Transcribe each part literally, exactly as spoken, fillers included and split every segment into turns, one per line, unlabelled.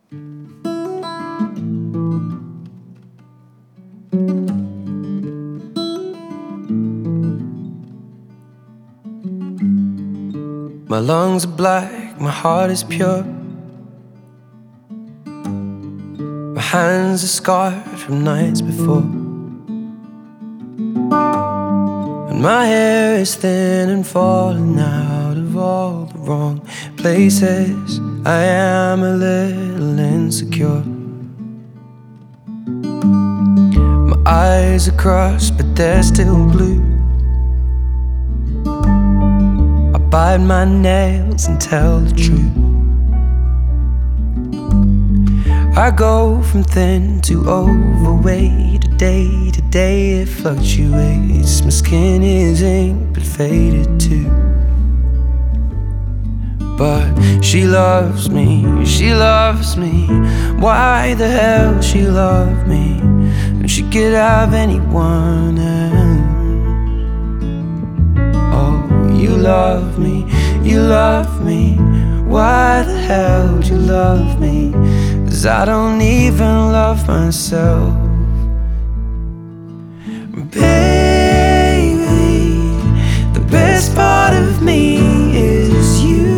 My lungs are black, my heart is pure. My hands are scarred from nights before. And my hair is thin and falling out of all the wrong places. I am a little insecure. My eyes are crossed, but they're still blue. I bite my nails and tell the truth. I go from thin to overweight. Day to day it fluctuates. My skin is ink but faded too. But she loves me, she loves me. Why the hell she love me? And she could have anyone else. Oh, you love me, you love me. Why the hell do you love me? 'Cause I don't even love myself. Baby, the best part of me is you.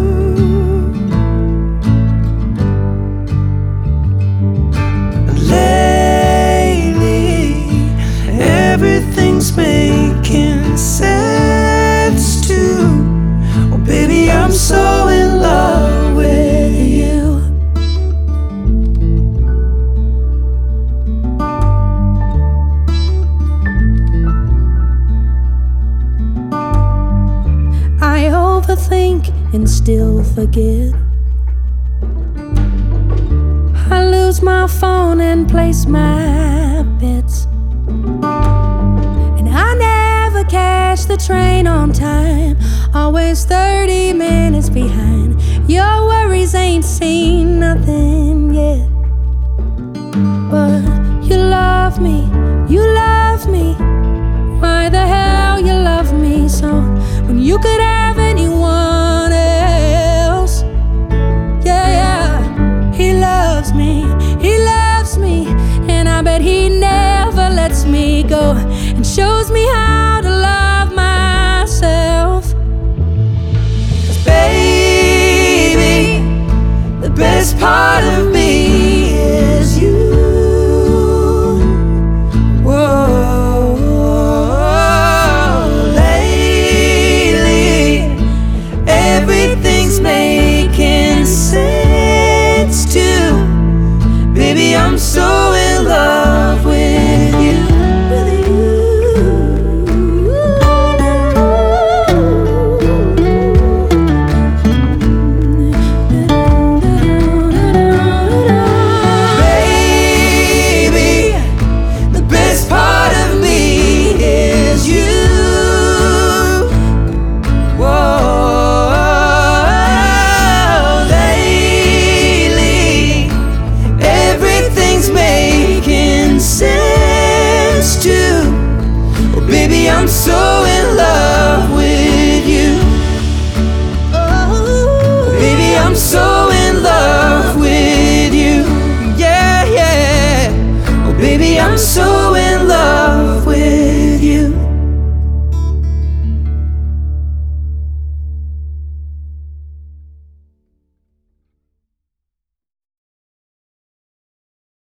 And lately, everything's making sense too. Oh baby, I'm so in love with you.
I overthink and still forget. I lose my phone and place my bets. And I never catch the train on time, always thirty minutes behind. Your worries ain't seen nothing yet. But you love me, you love me. Why the hell you love me so when you could have anyone else? Yeah, yeah. He loves me, he loves me, and I bet he never lets me go, and shows me how to